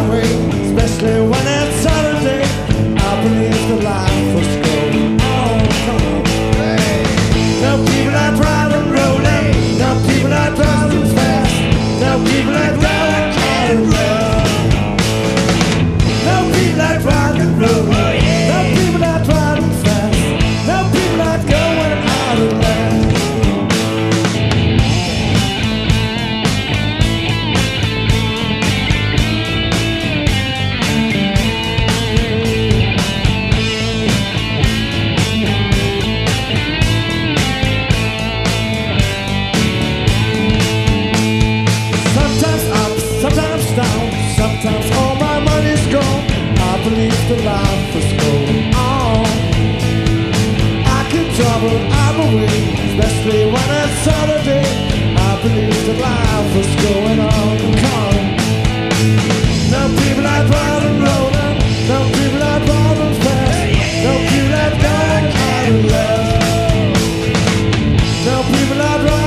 way, especially when it's Saturday. I believe the life was going on. No people are driving, rolling. No people are driving fast. No people are going out of love. No people are driving, rolling. No people are driving fast. No people are going out of love. Sometimes all my money's gone. I believe the life is going on. I can travel out the way, especially when it's Saturday. I believe the life is going on. Come on. No people are driving, rolling. No people are driving fast. No people are going out of love. No people are driving.